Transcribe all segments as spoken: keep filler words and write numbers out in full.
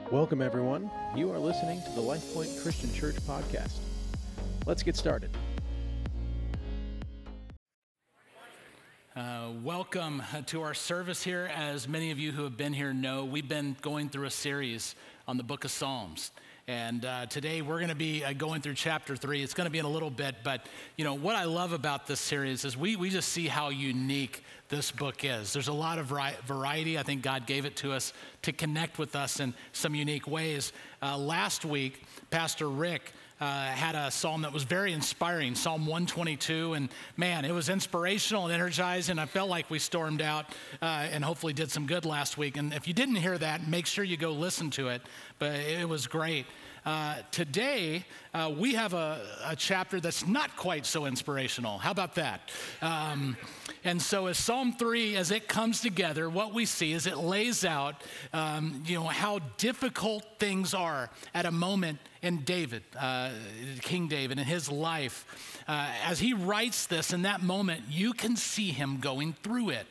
Welcome, everyone. You are listening to the LifePoint Christian Church podcast. Let's get started. Uh, welcome to our service here. As many of you who have been here know, we've been going through a series on the book of Psalms. And uh, today we're going to be uh, going through chapter three. It's going to be in a little bit, but you know what I love about this series is we we just see how unique this book is. There's a lot of variety. I think God gave it to us to connect with us in some unique ways. Uh, last week, Pastor Rick Uh, had a psalm that was very inspiring, Psalm one twenty-two, and man, it was inspirational and energizing. I felt like we stormed out uh, and hopefully did some good last week. And if you didn't hear that, make sure you go listen to it, but it was great. Uh, today, uh, we have a, a chapter that's not quite so inspirational. How about that? Um, and so as Psalm three, as it comes together, what we see is it lays out, um, you know, how difficult things are at a moment in David, uh, King David, in his life. Uh, as he writes this, in that moment, you can see him going through it.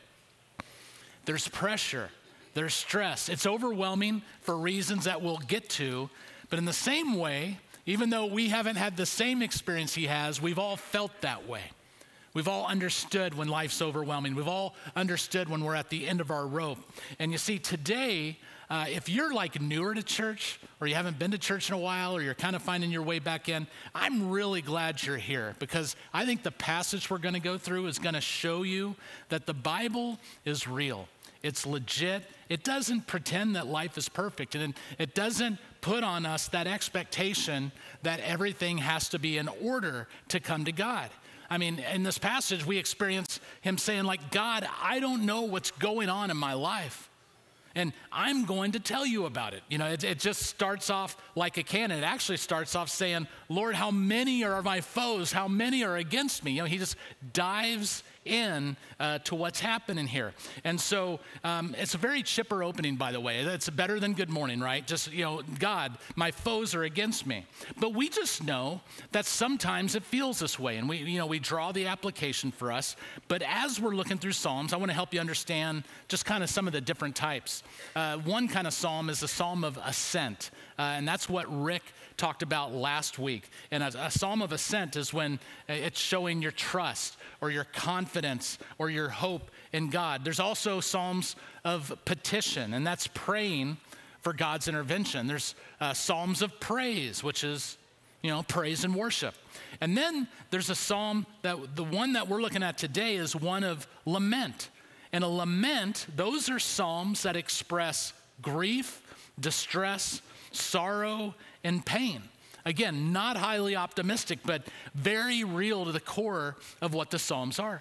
There's pressure, there's stress. It's overwhelming for reasons that we'll get to. But in the same way, even though we haven't had the same experience he has, we've all felt that way. We've all understood when life's overwhelming. We've all understood when we're at the end of our rope. And you see, today, uh, if you're like newer to church, or you haven't been to church in a while, or you're kind of finding your way back in, I'm really glad you're here, because I think the passage we're going to go through is going to show you that the Bible is real. It's legit. It doesn't pretend that life is perfect, and it doesn't put on us that expectation that everything has to be in order to come to God. I mean, in this passage, we experience him saying, like, God, I don't know what's going on in my life, and I'm going to tell you about it. You know, it, it just starts off like a cannon. It actually starts off saying, Lord, how many are my foes? How many are against me? You know, he just dives in uh, to what's happening here. And so um, it's a very chipper opening, by the way. It's better than good morning, right? Just, you know, God, my foes are against me. But we just know that sometimes it feels this way. And we, you know, we draw the application for us. But as we're looking through Psalms, I want to help you understand just kind of some of the different types. Uh, one kind of psalm is a psalm of ascent. Uh, and that's what Rick talked about last week. And a, a psalm of ascent is when it's showing your trust or your confidence or your hope in God. There's also psalms of petition, and that's praying for God's intervention. There's uh, psalms of praise, which is, you know, praise and worship. And then there's a psalm that the one that we're looking at today is one of lament. And a lament, those are psalms that express grief, distress, sorrow, and pain. Again, not highly optimistic, but very real to the core of what the Psalms are.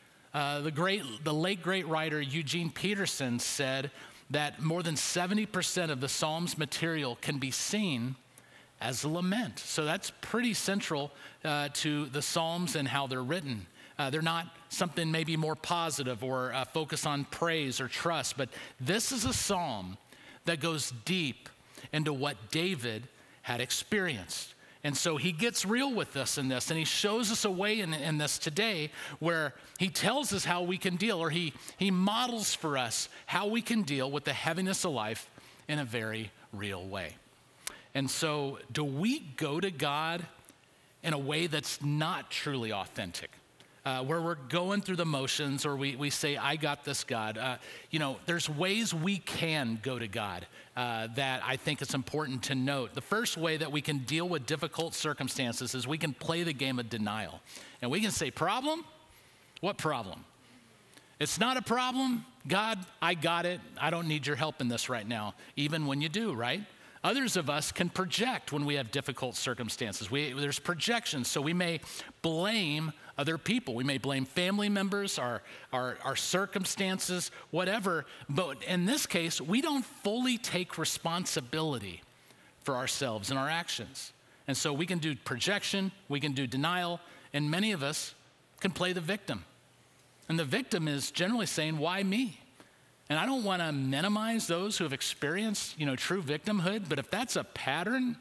Uh, the great, the late great writer Eugene Peterson said that more than seventy percent of the Psalms material can be seen as a lament. So that's pretty central uh, to the Psalms and how they're written. Uh, they're not something maybe more positive or uh, focus on praise or trust, but this is a psalm that goes deep into what David had experienced. And so he gets real with us in this, and he shows us a way in, in this today where he tells us how we can deal, or he, he models for us how we can deal with the heaviness of life in a very real way. And so do we go to God in a way that's not truly authentic? Uh, where we're going through the motions, or we, we say, I got this, God. Uh, you know, there's ways we can go to God uh, that I think it's important to note. The first way that we can deal with difficult circumstances is we can play the game of denial. And we can say, problem? What problem? It's not a problem. God, I got it. I don't need your help in this right now, even when you do, right? Others of us can project when we have difficult circumstances. We, there's projections, so we may blame other people. We may blame family members, our, our, our circumstances, whatever. But in this case, we don't fully take responsibility for ourselves and our actions. And so we can do projection, we can do denial, and many of us can play the victim. And the victim is generally saying, why me? And I don't want to minimize those who have experienced, you know, true victimhood, but if that's a pattern,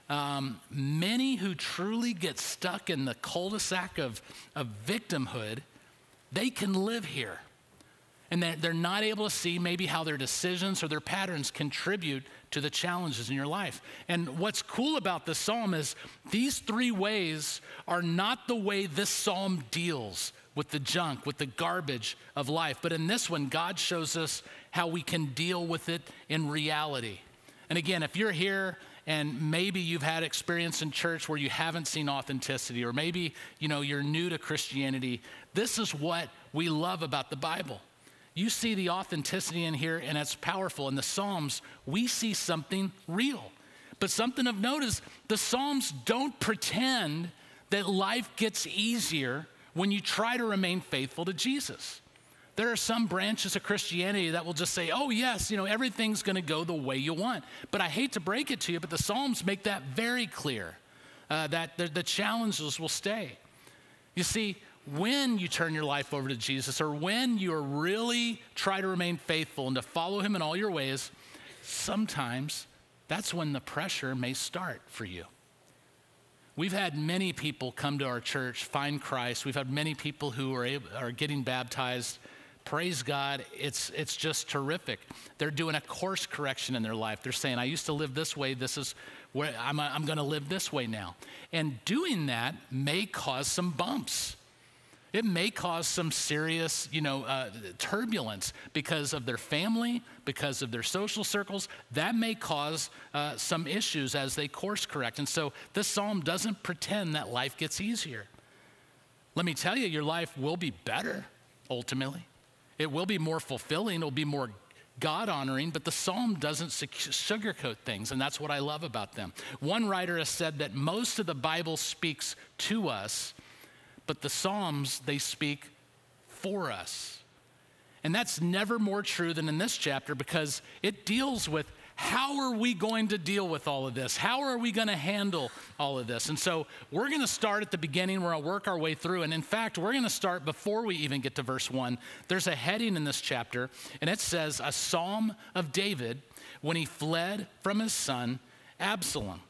um, many who truly get stuck in the cul-de-sac of, of victimhood, they can live here. And they're, they're not able to see maybe how their decisions or their patterns contribute to the challenges in your life. And what's cool about this psalm is these three ways are not the way this psalm deals with the junk, with the garbage of life. But in this one, God shows us how we can deal with it in reality. And again, if you're here and maybe you've had experience in church where you haven't seen authenticity, or maybe, you know, you're new to Christianity, this is what we love about the Bible. You see the authenticity in here, and it's powerful. In the Psalms, we see something real. But something of note is the Psalms don't pretend that life gets easier when you try to remain faithful to Jesus. There are some branches of Christianity that will just say, oh yes, you know, everything's gonna go the way you want. But I hate to break it to you, but the Psalms make that very clear, uh, that the, the challenges will stay. You see, when you turn your life over to Jesus, or when you are really try to remain faithful and to follow him in all your ways, sometimes that's when the pressure may start for you. We've had many people come to our church, find Christ. We've had many people who are, able, are getting baptized. Praise God, it's, it's just terrific. They're doing a course correction in their life. They're saying, I used to live this way. This is where I'm, I'm gonna live this way now. And doing that may cause some bumps. It may cause some serious, you know, uh, turbulence because of their family, because of their social circles. That may cause uh, some issues as they course correct. And so this psalm doesn't pretend that life gets easier. Let me tell you, your life will be better, ultimately. It will be more fulfilling. It'll be more God-honoring, but the psalm doesn't sugarcoat things, and that's what I love about them. One writer has said that most of the Bible speaks to us, but the Psalms, they speak for us. And that's never more true than in this chapter, because it deals with how are we going to deal with all of this? How are we going to handle all of this? And so we're going to start at the beginning. We're going to work our way through. And in fact, we're going to start before we even get to verse one. There's a heading in this chapter, and it says, a psalm of David when he fled from his son Absalom.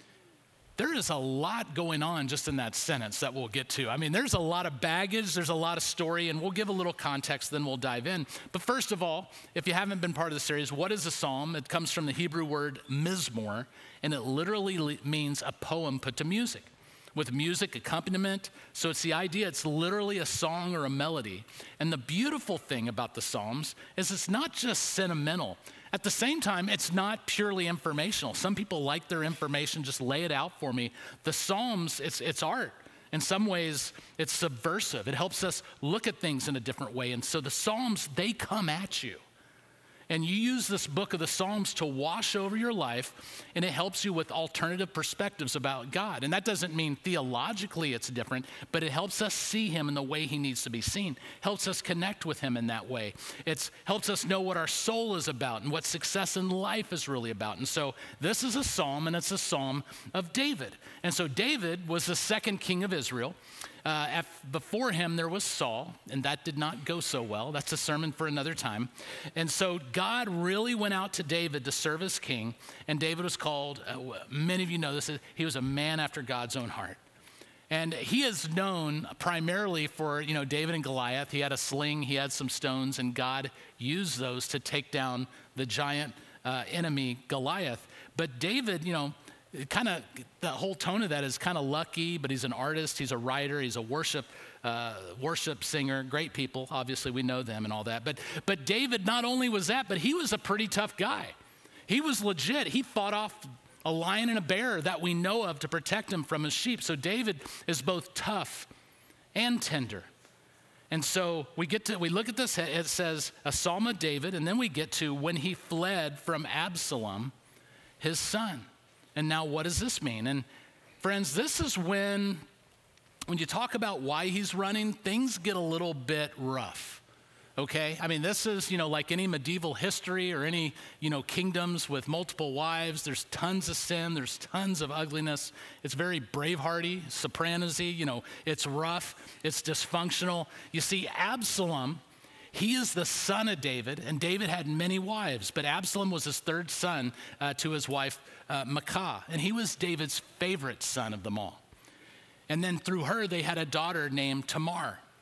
There is a lot going on just in that sentence that we'll get to. I mean, there's a lot of baggage, there's a lot of story, and we'll give a little context, then we'll dive in. But first of all, if you haven't been part of the series, what is a psalm? It comes from the Hebrew word mizmor, and it literally means a poem put to music, with music accompaniment. So it's the idea, it's literally a song or a melody. And the beautiful thing about the Psalms is it's not just sentimental. At the same time, it's not purely informational. Some people like their information, just lay it out for me. The Psalms, it's, it's art. In some ways, it's subversive. It helps us look at things in a different way. And so the Psalms, they come at you. And you use this book of the Psalms to wash over your life, and it helps you with alternative perspectives about God. And that doesn't mean theologically it's different, but it helps us see him in the way he needs to be seen, helps us connect with him in that way. It helps us know what our soul is about and what success in life is really about. And so this is a psalm, and it's a psalm of David. And so David was the second king of Israel. Uh, at, before him, there was Saul, and that did not go so well. That's a sermon for another time. And so God really went out to David to serve as king, and David was called, uh, many of you know this, he was a man after God's own heart. And he is known primarily for, you know, David and Goliath. He had a sling, he had some stones, and God used those to take down the giant uh, enemy, Goliath. But David, you know, kind of, the whole tone of that is kind of lucky, but he's an artist, he's a writer, he's a worship uh, worship singer, great people, obviously we know them and all that. But, but David not only was that, but he was a pretty tough guy. He was legit. He fought off a lion and a bear that we know of to protect him from his sheep. So David is both tough and tender. And so we get to, we look at this, it says a psalm of David, and then we get to when he fled from Absalom, his son. And now what does this mean? And friends, this is when, when you talk about why he's running, things get a little bit rough, okay? I mean, this is, you know, like any medieval history or any, you know, kingdoms with multiple wives. There's tons of sin. There's tons of ugliness. It's very Bravehearty, Sopranos-y, you know, it's rough. It's dysfunctional. You see, Absalom, he is the son of David, and David had many wives, but Absalom was his third son uh, to his wife, uh, Maacah, and he was David's favorite son of them all. And then through her, they had a daughter named Tamar.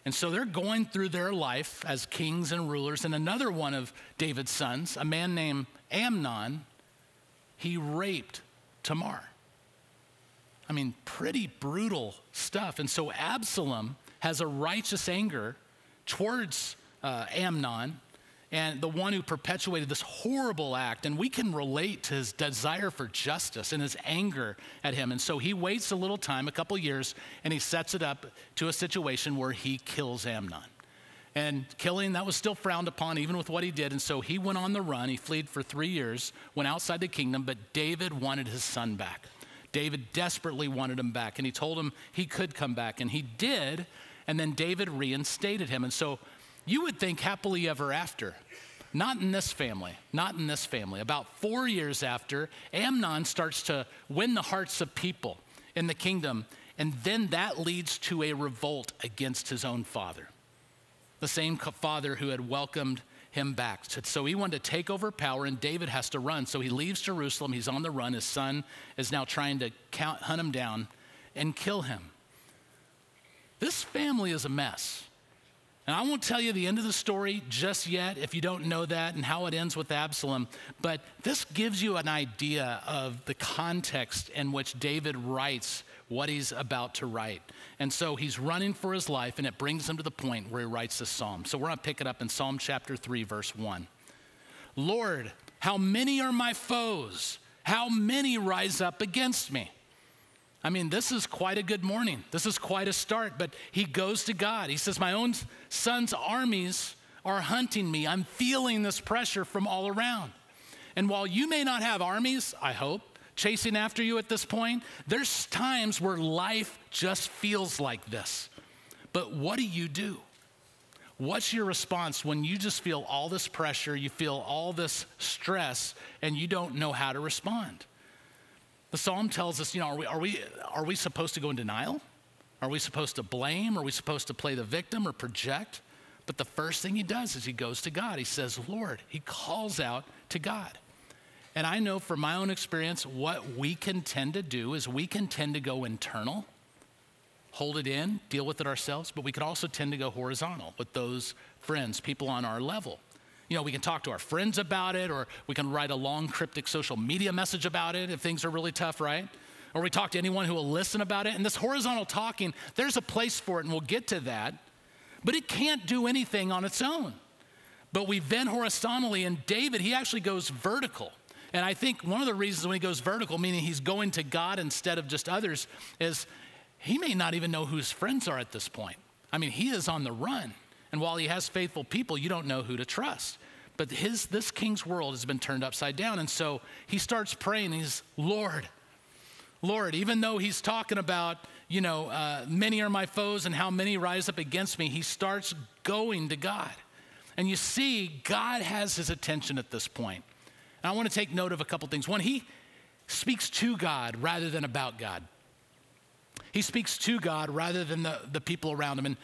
And so they're going through their life as kings and rulers. And another one of David's sons, a man named Amnon, he raped Tamar. I mean, pretty brutal stuff. And so Absalom has a righteous anger towards uh, Amnon, and the one who perpetuated this horrible act. And we can relate to his desire for justice and his anger at him. And so he waits a little time, a couple years, and he sets it up to a situation where he kills Amnon. And killing, that was still frowned upon even with what he did. And so he went on the run. He fled for three years, went outside the kingdom, but David wanted his son back. David desperately wanted him back, and he told him he could come back, and he did. And then David reinstated him. And so you would think happily ever after. Not in this family, not in this family. About four years after, Amnon starts to win the hearts of people in the kingdom, and then that leads to a revolt against his own father, the same father who had welcomed him back. So he wanted to take over power, and David has to run. So he leaves Jerusalem. He's on the run. His son is now trying to count, hunt him down and kill him. This family is a mess. And I won't tell you the end of the story just yet if you don't know that and how it ends with Absalom, but this gives you an idea of the context in which David writes what he's about to write. And so he's running for his life, and it brings him to the point where he writes this psalm. So we're going to pick it up in Psalm chapter three, verse one. Lord, how many are my foes? How many rise up against me? I mean, this is quite a good morning. This is quite a start, but he goes to God. He says, my own son's armies are hunting me. I'm feeling this pressure from all around. And while you may not have armies, I hope, chasing after you at this point, there's times where life just feels like this. But what do you do? What's your response when you just feel all this pressure, you feel all this stress, and you don't know how to respond? The psalm tells us, you know, are we, are we, are we supposed to go in denial? Are we supposed to blame? Are we supposed to play the victim or project? But the first thing he does is he goes to God. He says, Lord, he calls out to God. And I know from my own experience, what we can tend to do is we can tend to go internal, hold it in, deal with it ourselves, but we can also tend to go horizontal with those friends, people on our level. You know, we can talk to our friends about it, or we can write a long cryptic social media message about it if things are really tough, right? Or we talk to anyone who will listen about it. And this horizontal talking, there's a place for it, and we'll get to that. But it can't do anything on its own. But we vent horizontally, and David, he actually goes vertical. And I think one of the reasons when he goes vertical, meaning he's going to God instead of just others, is he may not even know who his friends are at this point. I mean, he is on the run. And while he has faithful people, you don't know who to trust. But his this king's world has been turned upside down. And so he starts praying. He's, Lord, Lord, even though he's talking about, you know, uh, many are my foes and how many rise up against me, he starts going to God. And you see, God has his attention at this point. And I want to take note of a couple things. One, he speaks to God rather than about God. He speaks to God rather than the, the people around him. And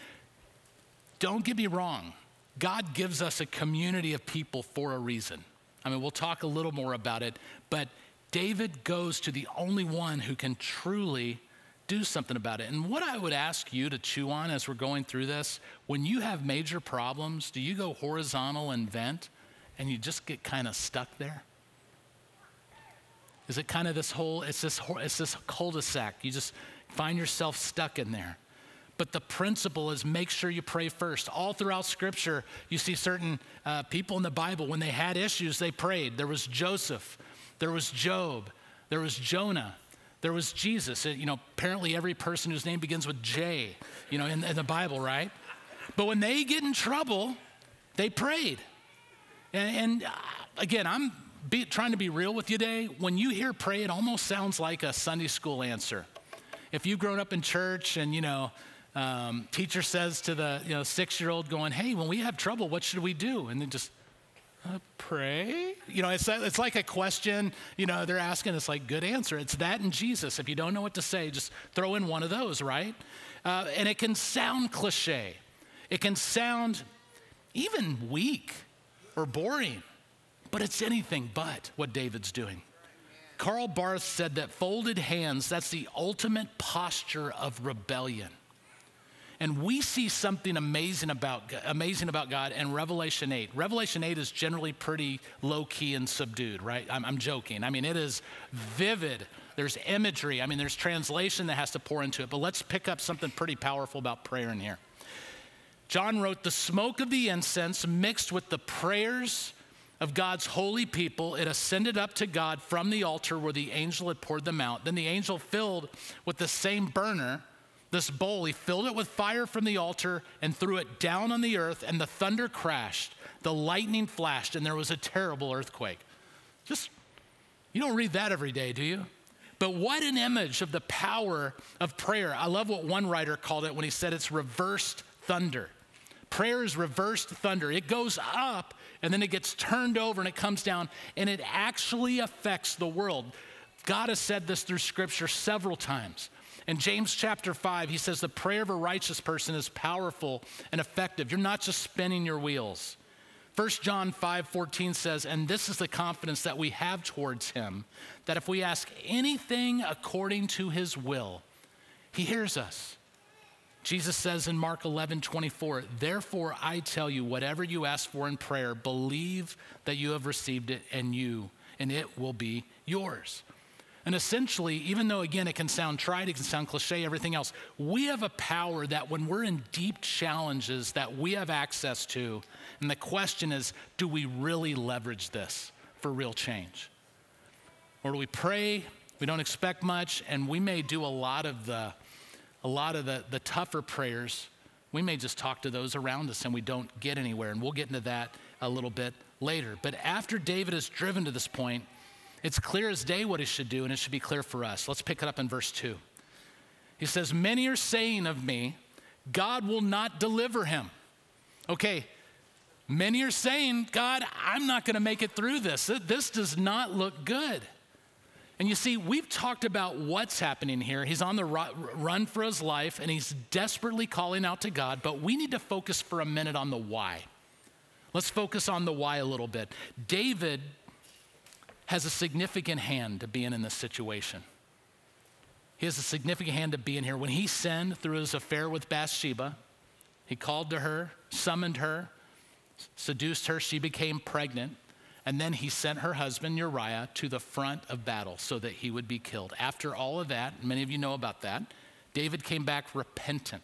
don't get me wrong, God gives us a community of people for a reason. I mean, we'll talk a little more about it, but David goes to the only one who can truly do something about it. And what I would ask you to chew on as we're going through this, when you have major problems, do you go horizontal and vent and you just get kind of stuck there? Is it kind of this whole, it's this, it's this cul-de-sac. You just find yourself stuck in there. But the principle is make sure you pray first. All throughout Scripture, you see certain uh, people in the Bible, when they had issues, they prayed. There was Joseph. There was Job. There was Jonah. There was Jesus. It, you know, apparently every person whose name begins with J, you know, in, in the Bible, right? But when they get in trouble, they prayed. And, and uh, again, I'm be, trying to be real with you today. When you hear pray, it almost sounds like a Sunday school answer. If you've grown up in church and, you know, Um, teacher says to the you know six-year-old going, hey, when we have trouble, what should we do? And then just uh, pray. You know, it's it's like a question, you know, they're asking. It's like, good answer. It's that and Jesus. If you don't know what to say, just throw in one of those, right? Uh, and it can sound cliche. It can sound even weak or boring, but it's anything but what David's doing. Karl Barth said that folded hands, that's the ultimate posture of rebellion. And we see something amazing about, amazing about God in Revelation eight. Revelation eight is generally pretty low-key and subdued, right? I'm, I'm joking. I mean, it is vivid. There's imagery. I mean, there's translation that has to pour into it. But let's pick up something pretty powerful about prayer in here. John wrote, the smoke of the incense mixed with the prayers of God's holy people, it ascended up to God from the altar where the angel had poured them out. Then the angel filled with the same burner, this bowl, he filled it with fire from the altar and threw it down on the earth, and the thunder crashed, the lightning flashed, and there was a terrible earthquake. Just, you don't read that every day, do you? But what an image of the power of prayer. I love what one writer called it when he said it's reversed thunder. Prayer is reversed thunder. It goes up and then it gets turned over and it comes down and it actually affects the world. God has said this through scripture several times. In James chapter five, he says the prayer of a righteous person is powerful and effective. You're not just spinning your wheels. First John five fourteen says, and this is the confidence that we have towards him, that if we ask anything according to his will, he hears us. Jesus says in Mark eleven twenty-four, therefore I tell you, whatever you ask for in prayer, believe that you have received it and you, and it will be yours. And essentially, even though again it can sound trite, it can sound cliche, everything else, we have a power that when we're in deep challenges that we have access to, and the question is, do we really leverage this for real change? Or do we pray, we don't expect much, and we may do a lot of the A lot of the, the tougher prayers, we may just talk to those around us and we don't get anywhere. And we'll get into that a little bit later. But after David is driven to this point, it's clear as day what he should do, and it should be clear for us. Let's pick it up in verse two. He says, many are saying of me, God will not deliver him. Okay, many are saying, God, I'm not going to make it through this. This does not look good. And you see, we've talked about what's happening here. He's on the run for his life, and he's desperately calling out to God, but we need to focus for a minute on the why. Let's focus on the why a little bit. David has a significant hand to being in this situation. He has a significant hand to being here. When he sinned through his affair with Bathsheba, he called to her, summoned her, seduced her, she became pregnant. And then he sent her husband Uriah to the front of battle so that he would be killed. After all of that, many of you know about that, David came back repentant,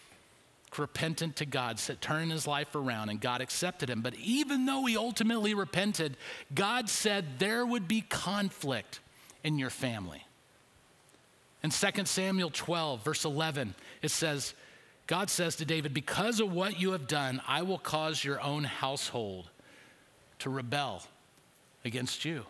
repentant to God, turning his life around, and God accepted him. But even though he ultimately repented, God said there would be conflict in your family. In Second Samuel twelve, verse eleven, it says, God says to David, because of what you have done, I will cause your own household to rebel against you.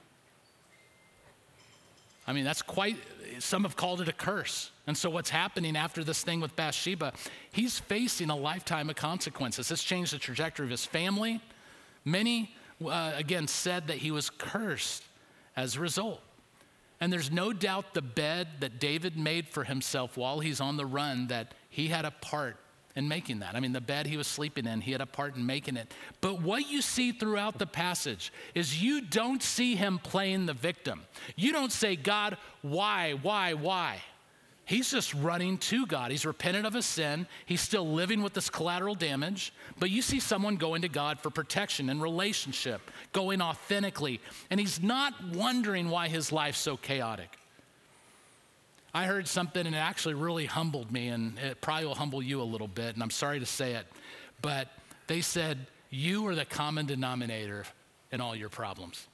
I mean, that's quite, some have called it a curse. And so what's happening after this thing with Bathsheba, he's facing a lifetime of consequences. This changed the trajectory of his family. Many, uh, again, said that he was cursed as a result. And there's no doubt the bed that David made for himself while he's on the run, that he had a part in making that. I mean, the bed he was sleeping in, he had a part in making it. But what you see throughout the passage is you don't see him playing the victim. You don't say, God, why, why, why? He's just running to God. He's repentant of his sin. He's still living with this collateral damage. But you see someone going to God for protection and relationship, going authentically. And he's not wondering why his life's so chaotic. I heard something and it actually really humbled me, and it probably will humble you a little bit, and I'm sorry to say it, but they said, you are the common denominator in all your problems.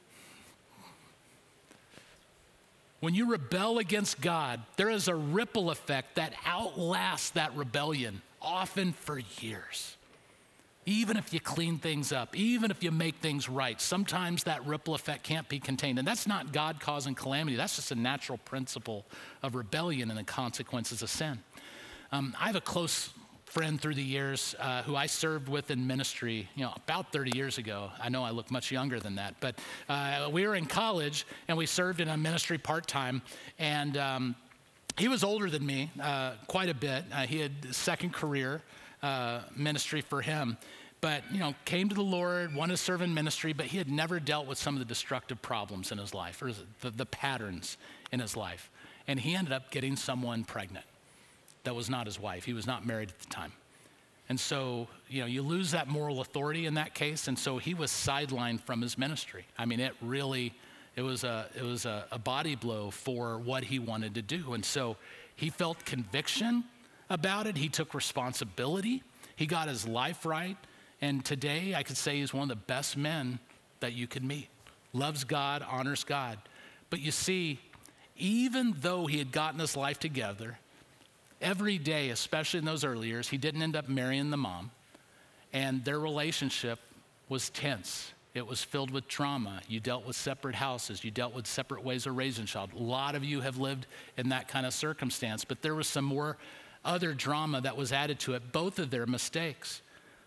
When you rebel against God, there is a ripple effect that outlasts that rebellion, often for years. Even if you clean things up, even if you make things right, sometimes that ripple effect can't be contained. And that's not God causing calamity. That's just a natural principle of rebellion and the consequences of sin. Um, I have a close friend through the years uh, who I served with in ministry, you know, about thirty years ago. I know I look much younger than that, but uh, we were in college and we served in a ministry part-time, and um, he was older than me uh, quite a bit. Uh, he had a second career uh, ministry for him, but, you know, came to the Lord, wanted to serve in ministry, but he had never dealt with some of the destructive problems in his life, or the, the patterns in his life. And he ended up getting someone pregnant. that was not his wife. He was not married at the time. And so, you know, you lose that moral authority in that case. And so he was sidelined from his ministry. I mean, it really, it was a, it was a, a body blow for what he wanted to do. And so he felt conviction about it. He took responsibility. He got his life right. And today I could say he's one of the best men that you could meet. Loves God, honors God. But you see, even though he had gotten his life together, every day, especially in those early years, he didn't end up marrying the mom. And their relationship was tense. It was filled with trauma. You dealt with separate houses. You dealt with separate ways of raising a child. A lot of you have lived in that kind of circumstance. But there was some more other drama that was added to it, both of their mistakes.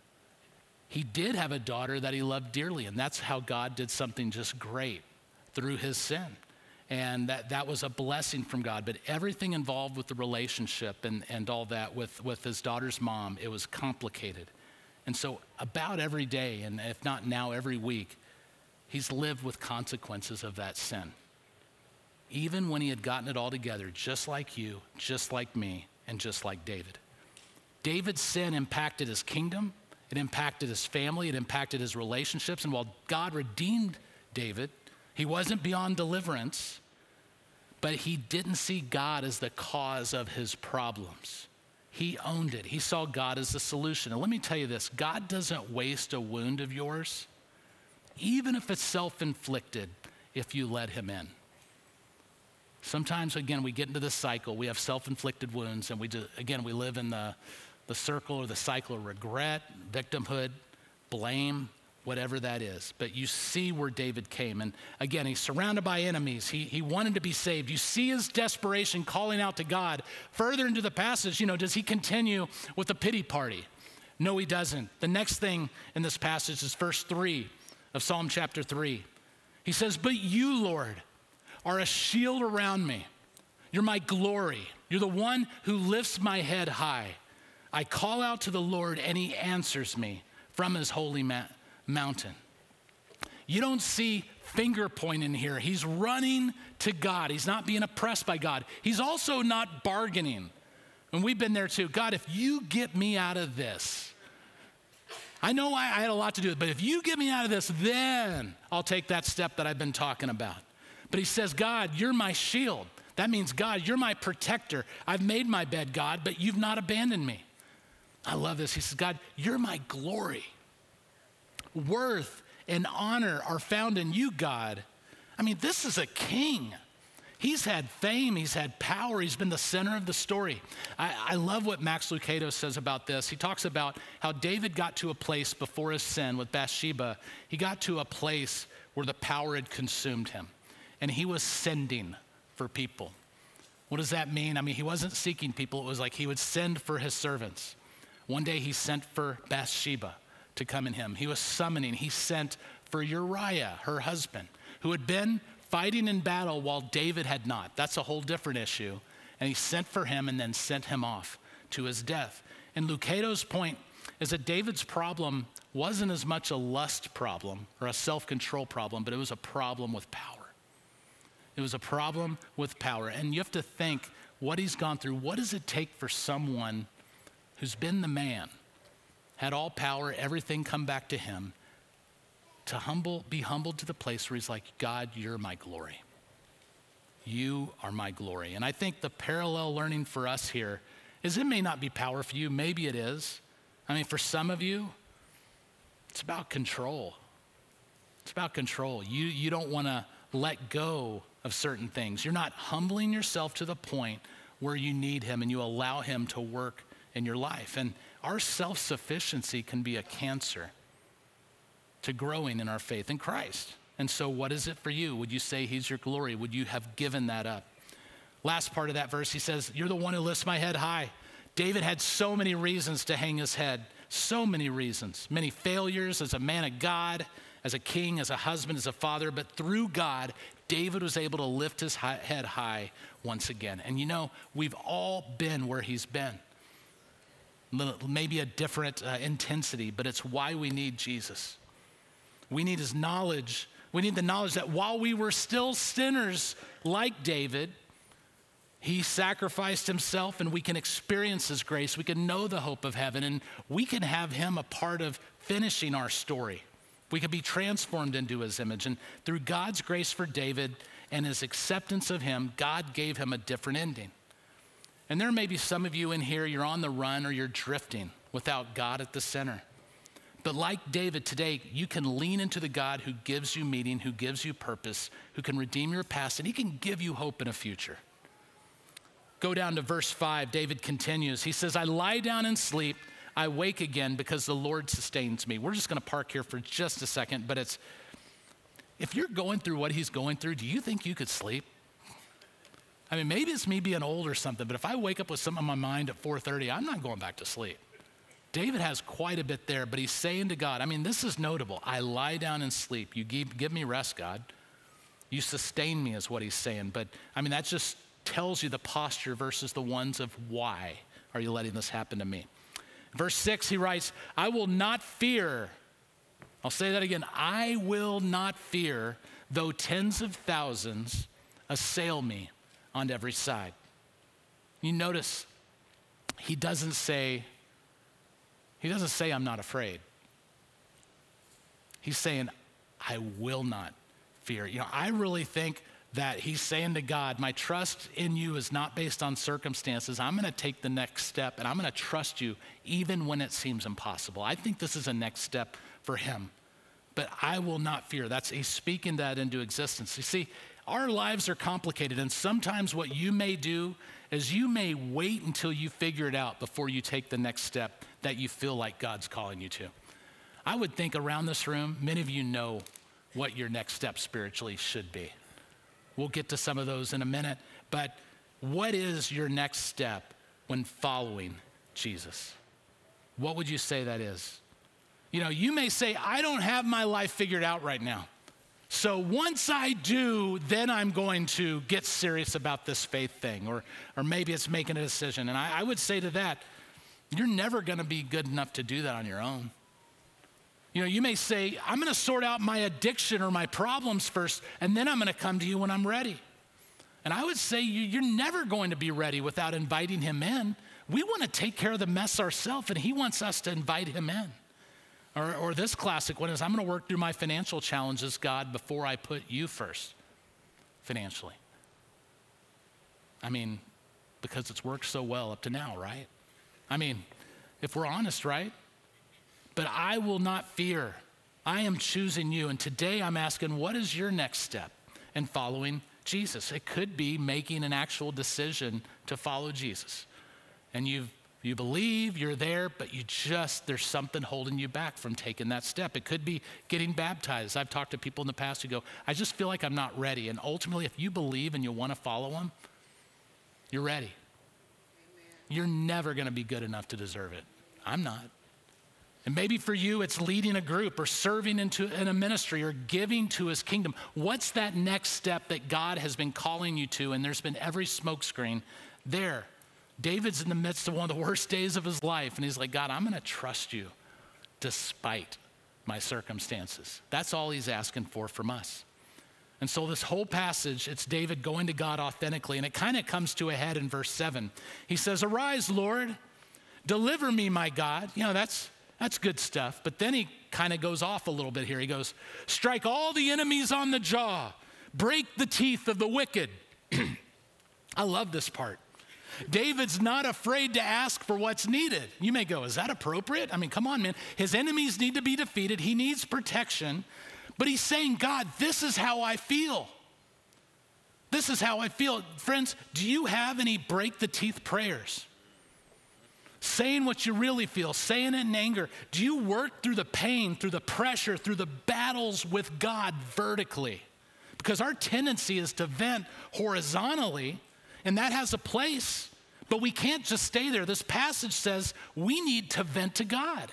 He did have a daughter that he loved dearly, and that's how God did something just great through his sin. And that, that was a blessing from God. But everything involved with the relationship and, and all that with, with his daughter's mom, it was complicated. And so about every day, and if not now, every week, he's lived with consequences of that sin. Even when he had gotten it all together, just like you, just like me, and just like David. David's sin impacted his kingdom. It impacted his family. It impacted his relationships. And while God redeemed David, he wasn't beyond deliverance, but he didn't see God as the cause of his problems. He owned it. He saw God as the solution. And let me tell you this, God doesn't waste a wound of yours, even if it's self-inflicted, if you let him in. Sometimes, again, we get into this cycle. We have self-inflicted wounds, and we do, again, we live in the, the circle or the cycle of regret, victimhood, blame, whatever that is. But you see where David came. And again, he's surrounded by enemies. He, he wanted to be saved. You see his desperation calling out to God. Further into the passage, you know, does he continue with the pity party? No, he doesn't. The next thing in this passage is verse three of Psalm chapter three. He says, "But you, Lord, are a shield around me. You're my glory. You're the one who lifts my head high. I call out to the Lord and he answers me from his holy ma- mountain." You don't see finger pointing here. He's running to God. He's not being oppressed by God. He's also not bargaining. And we've been there too. God, if you get me out of this, I know I, I had a lot to do with it, but if you get me out of this, then I'll take that step that I've been talking about. But he says, God, you're my shield. That means, God, you're my protector. I've made my bed, God, but you've not abandoned me. I love this. He says, God, you're my glory. Worth and honor are found in you, God. I mean, this is a king. He's had fame. He's had power. He's been the center of the story. I, I love what Max Lucado says about this. He talks about how David got to a place before his sin with Bathsheba. He got to a place where the power had consumed him. And he was sending for people. What does that mean? I mean, he wasn't seeking people. It was like he would send for his servants. One day he sent for Bathsheba to come in him. He was summoning. He sent for Uriah, her husband, who had been fighting in battle while David had not. That's a whole different issue. And he sent for him and then sent him off to his death. And Lucado's point is that David's problem wasn't as much a lust problem or a self-control problem, but it was a problem with power. It was a problem with power. And you have to think what he's gone through. What does it take for someone who's been the man, had all power, everything come back to him, to humble, be humbled to the place where he's like, God, you're my glory. You are my glory. And I think the parallel learning for us here is it may not be power for you. Maybe it is. I mean, for some of you, it's about control. It's about control. You, you don't want to let go of certain things. You're not humbling yourself to the point where you need him and you allow him to work in your life. And our self-sufficiency can be a cancer to growing in our faith in Christ. And so what is it for you? Would you say he's your glory? Would you have given that up? Last part of that verse, he says, you're the one who lifts my head high. David had so many reasons to hang his head, so many reasons, many failures as a man of God, as a king, as a husband, as a father, but through God, David was able to lift his head high once again. And you know, we've all been where he's been. Maybe a different uh, intensity, but it's why we need Jesus. We need his knowledge. We need the knowledge that while we were still sinners like David, He sacrificed himself, and we can experience his grace. We can know the hope of heaven, and we can have him a part of finishing our story. We can be transformed into his image. And through God's grace for David and his acceptance of him, God gave him a different ending. And there may be some of you in here, you're on the run or you're drifting without God at the center. But like David today, you can lean into the God who gives you meaning, who gives you purpose, who can redeem your past, and he can give you hope in a future. Go down to verse five, David continues. He says, I lie down and sleep, I wake again because the Lord sustains me. We're just gonna park here for just a second, but it's, if you're going through what he's going through, do you think you could sleep? I mean, maybe it's me being old or something, but if I wake up with something on my mind at four thirty, I'm not going back to sleep. David has quite a bit there, but he's saying to God, I mean, this is notable. I lie down and sleep. You give, give me rest, God. You sustain me is what he's saying. But I mean, that just tells you the posture versus the ones of why are you letting this happen to me? Verse six, he writes, I will not fear. I'll say that again. I will not fear, though tens of thousands assail me on every side. You notice he doesn't say, he doesn't say I'm not afraid. He's saying, I will not fear. You know, I really think that he's saying to God, my trust in you is not based on circumstances. I'm gonna take the next step and I'm gonna trust you even when it seems impossible. I think this is a next step for him, but I will not fear. That's, he's speaking that into existence. You see, our lives are complicated, and sometimes what you may do is you may wait until you figure it out before you take the next step that you feel like God's calling you to. I would think around this room, many of you know what your next step spiritually should be. We'll get to some of those in a minute, but what is your next step when following Jesus? What would you say that is? You know, you may say, I don't have my life figured out right now. So once I do, then I'm going to get serious about this faith thing, or, or maybe it's making a decision. And I, I would say to that, you're never gonna be good enough to do that on your own. You know, you may say, I'm gonna sort out my addiction or my problems first, and then I'm gonna come to you when I'm ready. And I would say you, you're never going to be ready without inviting him in. We wanna take care of the mess ourselves, and he wants us to invite him in. Or, or this classic one is, I'm gonna work through my financial challenges, God, before I put you first financially. I mean, because it's worked so well up to now, right? I mean, if we're honest, right? But I will not fear. I am choosing you. And today I'm asking, what is your next step in following Jesus? It could be making an actual decision to follow Jesus. And you've You believe, you're there, but you just, there's something holding you back from taking that step. It could be getting baptized. I've talked to people in the past who go, I just feel like I'm not ready. And ultimately, if you believe and you want to follow him, you're ready. Amen. You're never going to be good enough to deserve it. I'm not. And maybe for you, it's leading a group or serving into, in a ministry or giving to his kingdom. What's that next step that God has been calling you to? And there's been every smokescreen there. David's in the midst of one of the worst days of his life, and he's like, God, I'm gonna trust you despite my circumstances. That's all he's asking for from us. And so this whole passage, it's David going to God authentically, and it kind of comes to a head in verse seven. He says, arise, Lord, deliver me, my God. You know, that's, that's good stuff, but then he kind of goes off a little bit here. He goes, strike all the enemies on the jaw, break the teeth of the wicked. I love this part. David's not afraid to ask for what's needed. You may go, is that appropriate? I mean, come on, man. His enemies need to be defeated. He needs protection. But he's saying, God, this is how I feel. This is how I feel. Friends, do you have any break the teeth prayers? Saying what you really feel, saying it in anger. Do you work through the pain, through the pressure, through the battles with God vertically? Because our tendency is to vent horizontally, and that has a place, but we can't just stay there. This passage says we need to vent to God.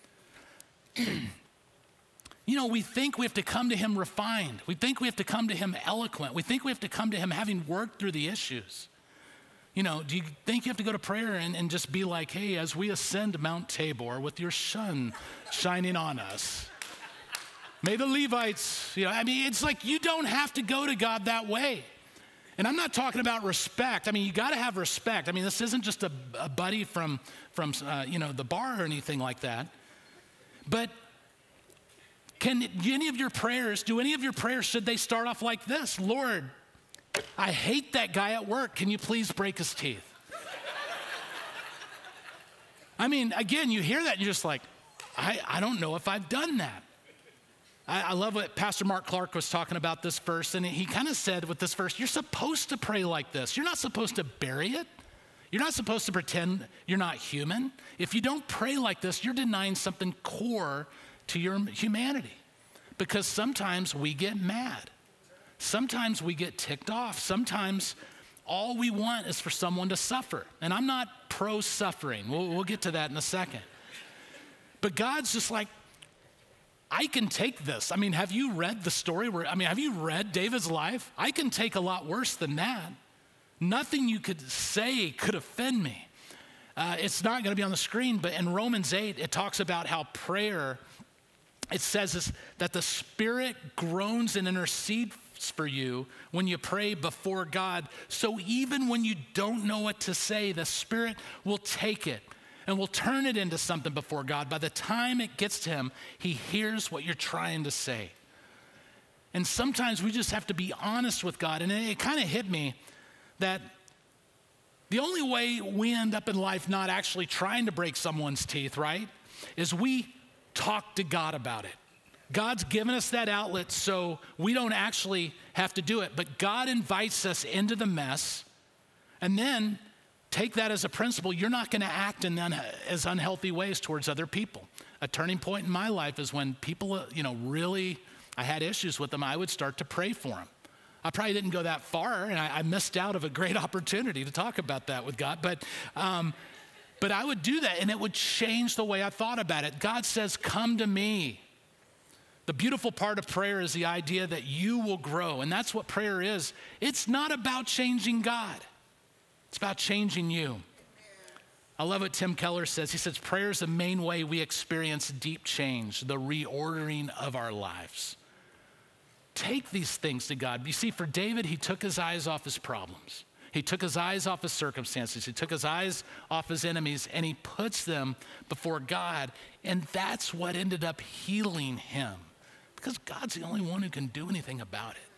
You know, we think we have to come to him refined. We think we have to come to him eloquent. We think we have to come to him having worked through the issues. You know, do you think you have to go to prayer and, and just be like, hey, as we ascend Mount Tabor with your sun shining on us, may the Levites, you know, I mean, it's like you don't have to go to God that way. And I'm not talking about respect. I mean, you got to have respect. I mean, this isn't just a, a buddy from, from uh, you know, the bar or anything like that. But can any of your prayers, do any of your prayers, should they start off like this? Lord, I hate that guy at work. Can you please break his teeth? I mean, again, you hear that and you're just like, I, I don't know if I've done that. I, I love what Pastor Mark Clark was talking about this verse, and he kind of said with this verse, you're supposed to pray like this. You're not supposed to bury it. You're not supposed to pretend you're not human. If you don't pray like this, you're denying something core to your humanity. Because sometimes we get mad. Sometimes we get ticked off. Sometimes all we want is for someone to suffer. And I'm not pro-suffering. We'll, we'll get to that in a second. But God's just like, I can take this. I mean, have you read the story where, I mean, have you read David's life? I can take a lot worse than that. Nothing you could say could offend me. Uh, it's not going to be on the screen, but in Romans eight, it talks about how prayer, it says this, that the Spirit groans and intercedes for you when you pray before God. So even when you don't know what to say, the Spirit will take it and will turn it into something before God. By the time it gets to him, he hears what you're trying to say. And sometimes we just have to be honest with God. And it, it kind of hit me that the only way we end up in life not actually trying to break someone's teeth, right, is we talk to God about it. God's given us that outlet so we don't actually have to do it. But God invites us into the mess, and then take that as a principle. You're not going to act in un- as unhealthy ways towards other people. A turning point in my life is when people, you know, really, I had issues with them, I would start to pray for them. I probably didn't go that far, and I, I missed out of a great opportunity to talk about that with God. But, um, but I would do that, and it would change the way I thought about it. God says, come to me. The beautiful part of prayer is the idea that you will grow, and that's what prayer is. It's not about changing God. It's about changing you. I love what Tim Keller says. He says, prayer is the main way we experience deep change, the reordering of our lives. Take these things to God. You see, for David, he took his eyes off his problems. He took his eyes off his circumstances. He took his eyes off his enemies, and he puts them before God. And that's what ended up healing him, because God's the only one who can do anything about it.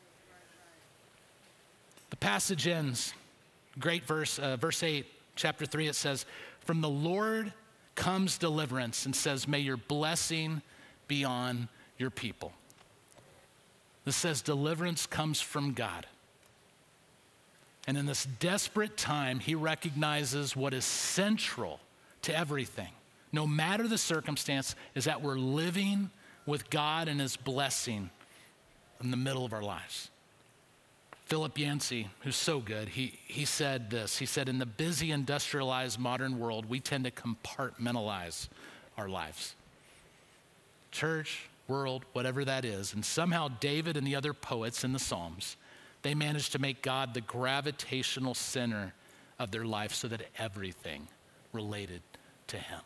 The passage ends, great verse, uh, verse eight, chapter three, it says, from the Lord comes deliverance, and says, may your blessing be on your people. This says deliverance comes from God. And in this desperate time, he recognizes what is central to everything, no matter the circumstance, is that we're living with God and his blessing in the middle of our lives. Philip Yancey, who's so good, he, he said this. He said, in the busy, industrialized modern world, we tend to compartmentalize our lives. Church, world, whatever that is. And somehow David and the other poets in the Psalms, they managed to make God the gravitational center of their life so that everything related to him.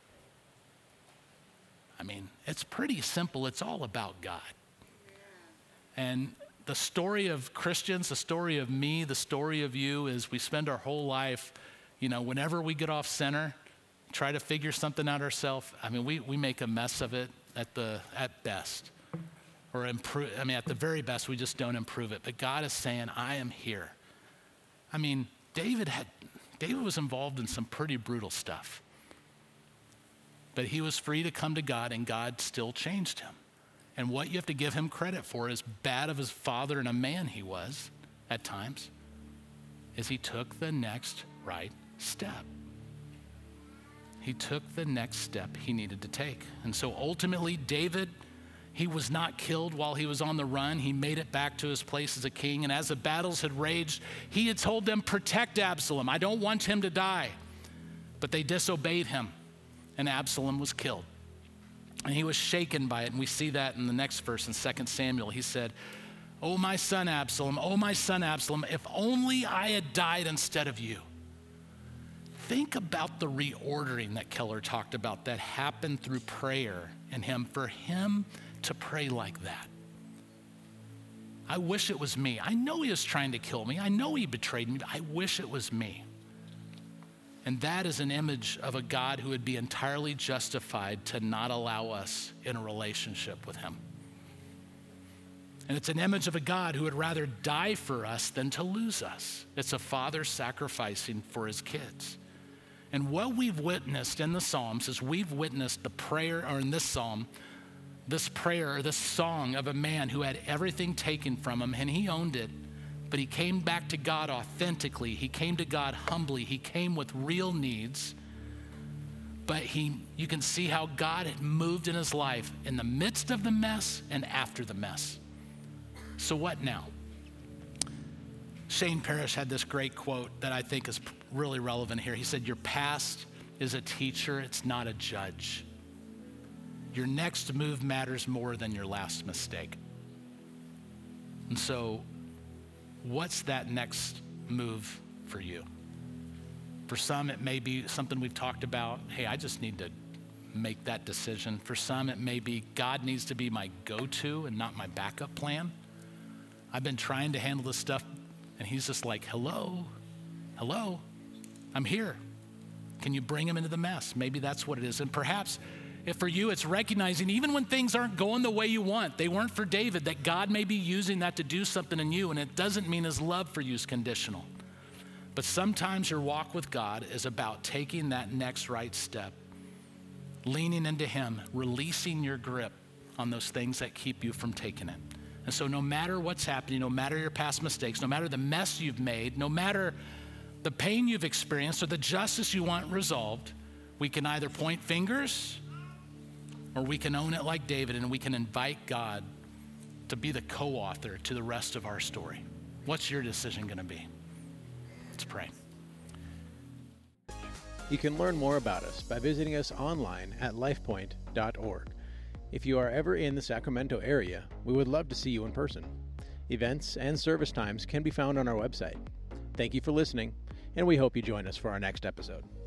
I mean, it's pretty simple. It's all about God. And the story of Christians, the story of me, the story of you is we spend our whole life, you know, whenever we get off center, try to figure something out ourselves. I mean, we, we make a mess of it at the at best. Or improve, I mean, at the very best, we just don't improve it. But God is saying, I am here. I mean, David had, David was involved in some pretty brutal stuff. But he was free to come to God, and God still changed him. And what you have to give him credit for, as bad of his father and a man he was at times, is he took the next right step. He took the next step he needed to take. And so ultimately, David, he was not killed while he was on the run. He made it back to his place as a king. And as the battles had raged, he had told them, protect Absalom. I don't want him to die. But they disobeyed him, and Absalom was killed. And he was shaken by it. And we see that in the next verse in Second Samuel. He said, oh, my son Absalom, oh, my son Absalom, if only I had died instead of you. Think about the reordering that Keller talked about that happened through prayer in him, for him to pray like that. I wish it was me. I know he was trying to kill me. I know he betrayed me. But I wish it was me. And that is an image of a God who would be entirely justified to not allow us in a relationship with him. And it's an image of a God who would rather die for us than to lose us. It's a father sacrificing for his kids. And what we've witnessed in the Psalms is we've witnessed the prayer, or in this psalm, this prayer, this song of a man who had everything taken from him and he owned it, but he came back to God authentically. He came to God humbly. He came with real needs. But he, you can see how God had moved in his life in the midst of the mess and after the mess. So what now? Shane Parrish had this great quote that I think is really relevant here. He said, your past is a teacher, it's not a judge. Your next move matters more than your last mistake. And so, what's that next move for you? For some, it may be something we've talked about. Hey, I just need to make that decision. For some, it may be God needs to be my go-to and not my backup plan. I've been trying to handle this stuff, and he's just like, hello, hello, I'm here. Can you bring him into the mess? Maybe that's what it is. And perhaps if for you, it's recognizing even when things aren't going the way you want, they weren't for David, that God may be using that to do something in you, and it doesn't mean his love for you is conditional. But sometimes your walk with God is about taking that next right step, leaning into him, releasing your grip on those things that keep you from taking it. And so no matter what's happening, no matter your past mistakes, no matter the mess you've made, no matter the pain you've experienced or the justice you want resolved, we can either point fingers or we can own it like David, and we can invite God to be the co-author to the rest of our story. What's your decision going to be? Let's pray. You can learn more about us by visiting us online at lifepoint dot org. If you are ever in the Sacramento area, we would love to see you in person. Events and service times can be found on our website. Thank you for listening, and we hope you join us for our next episode.